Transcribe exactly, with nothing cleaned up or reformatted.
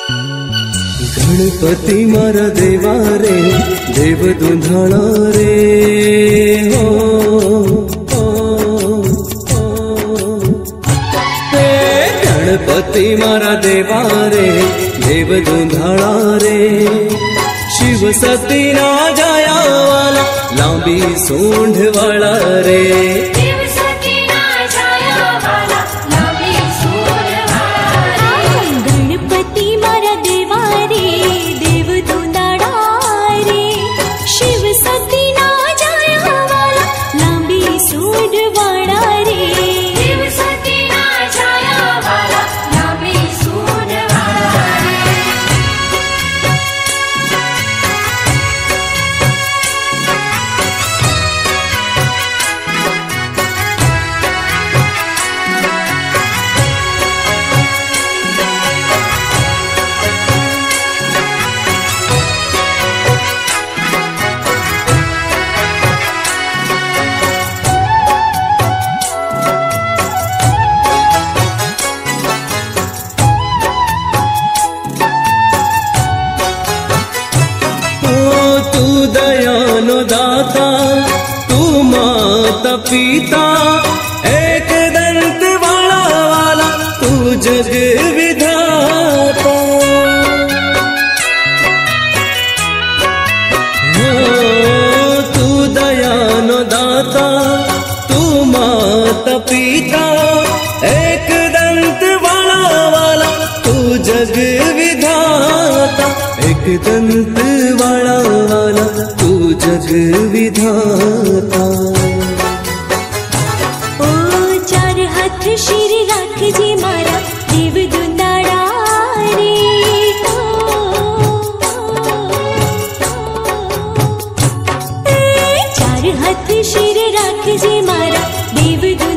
गणपति मारा देवा रे देव दुंधाणा रे हो, हो, हो। हे गणपति मारा देवा रे देव दुंधाणा रे शिव सती ना जाया वाला लांबी सूंढ वाला रे दाता तू माता पिता एक दंत वाला वाला तू जग विधाता हो तू दयानो दाता तू माता पिता एक दंत वाला वाला तू जग विधाता एक दंत वाला वाला तू जग विधाता। ओ चार हाथ शिर राख जी मारा देव दुंदाड़ा रे ओ, चार हाथ शिर राख जी मारा देव दुंदाड़ा